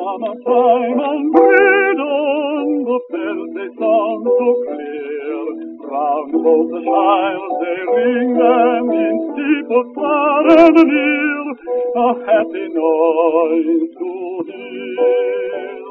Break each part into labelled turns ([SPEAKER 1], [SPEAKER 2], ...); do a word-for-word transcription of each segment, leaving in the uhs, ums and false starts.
[SPEAKER 1] Summertime and freedom, the bells they sound so clear. Round about the child they ring them in steeples far and near, a happy noise to hear.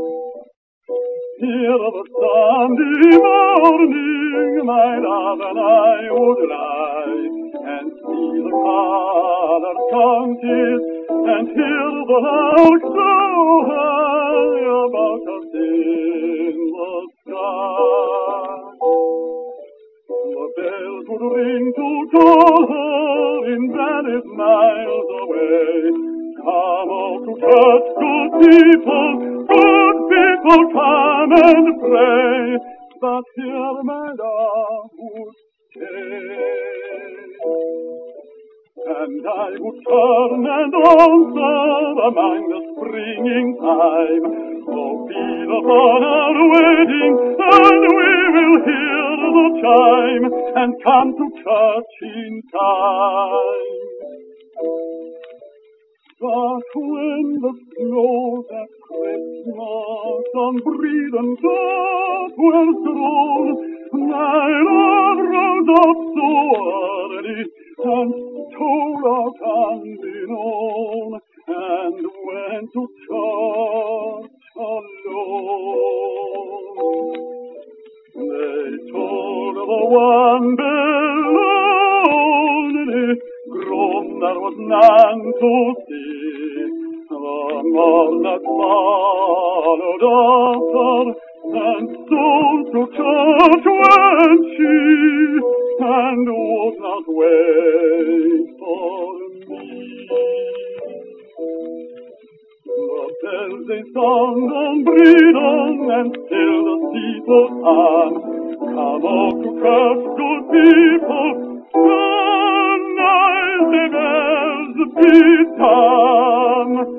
[SPEAKER 1] Here of a Sunday morning, my love and I would lie and see the colored counties and hear the lark so high about us in the sky. The bells would ring to call her in valleys miles away. Come out to church, good people, good people, come and pray. But here my love would stay. And I would turn and answer among the springing time. Oh, feel upon our wedding, and we will hear the chime, and come to church in time. But when the snow that Christmas on Bredon top was thrown, my love rose up so early and stole out unbeknown, and went to church alone. They told the one bell only, grown there was none to see. The morn that followed after, and so to church went she, and would not wait for me. The bells they sung on Bredon, and still the steeple hung. Come out to church, good people, the night the bells beat time.